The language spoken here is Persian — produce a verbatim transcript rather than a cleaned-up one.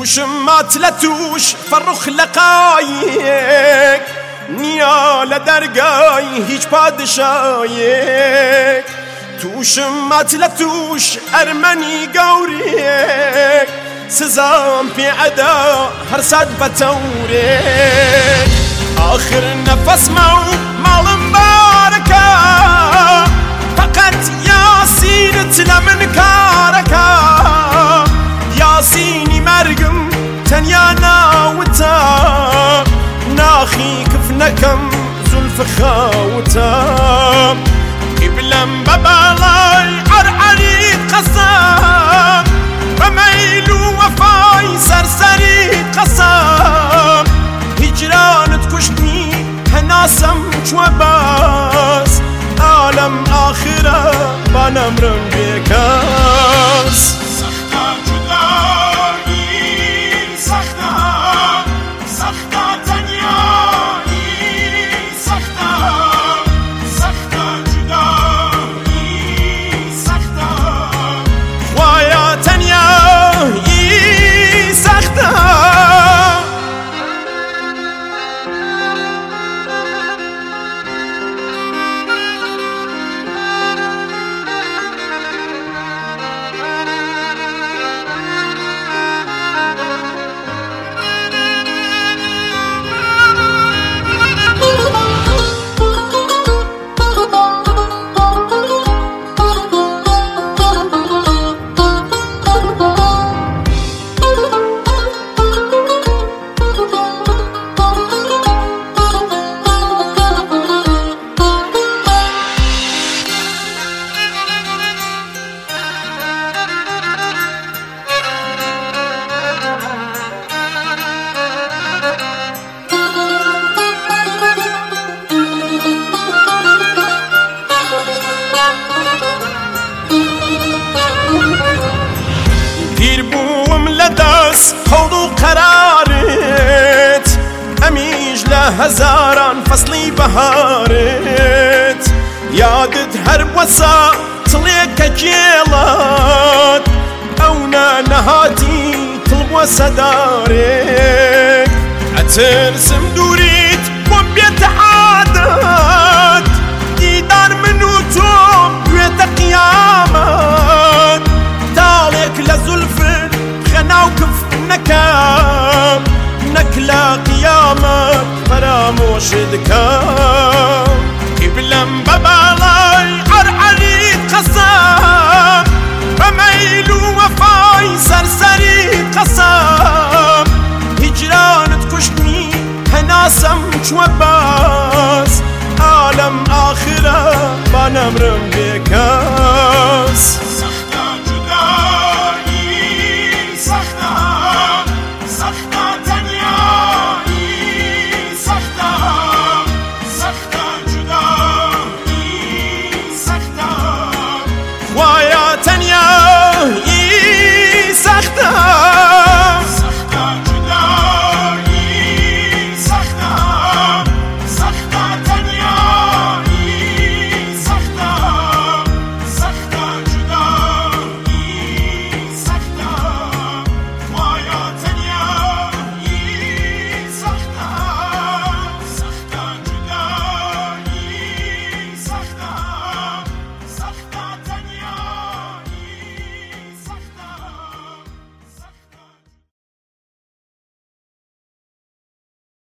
توشم ماتلتوش فرخ لقایک نیا لدرگای هیچ پادشایک توشم ماتلتوش ارمنی گوریک سزام في عدا هرساد بتورك آخر نفس مو مال مباركة فقط ياسين تلمن كاركا ياسيني مرقم تنيا ناوتا ناخي كفنكم زلف خاوتا قبلم ببالاي عرعريد قصام بميلو وفاي سرسري قصام هجران تكشتني هناسم شوباس عالم آخرة بنمرم بكاس سختا جدایی سختا سختا تنیایی سختا سختا جدایی سختا خوایا تنیایی سختا بوم لدس خودو قرارت أميج لهزاران فصلي بهارت يادت هرب وسا طليك جيلات أونا نهاتي طلب وسدارك أترسم دوري